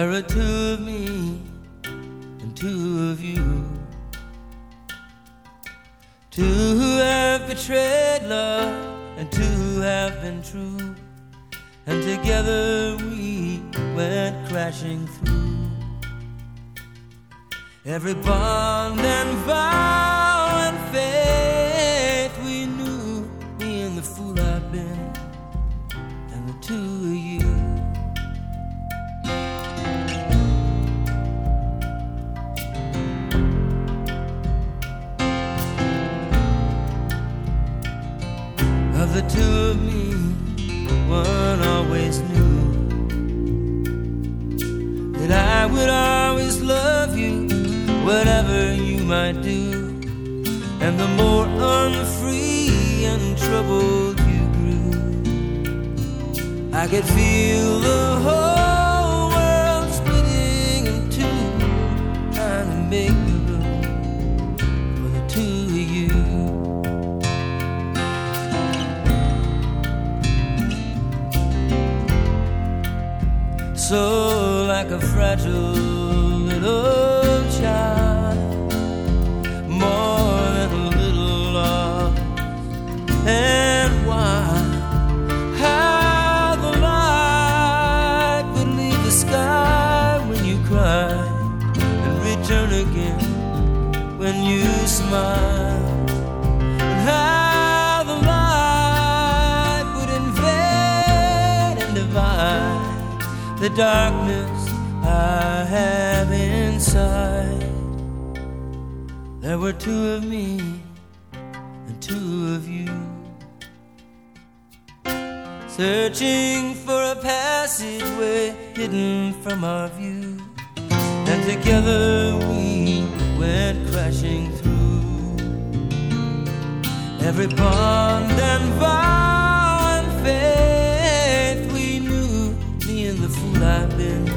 There are two of me and two of you, two who have betrayed love and two who have been true, and together we went crashing through every bond and vow and faith we knew, me and the fool I've been and the two of you. Of the two of me, one always knew that I would always love you, whatever you might do. And the more unfree and troubled you grew, I could feel the whole world splitting in two, trying to make the room for the two of you. So like a fragile little child, more than a little lost, and why? How the light would leave the sky when you cry and return again when you smile, and how the light would invade and divide the darkness I have inside. There were two of me and two of you, searching for a passageway hidden from our view, and together we went crashing through every bond and vow and faith we knew, me and the fool I've been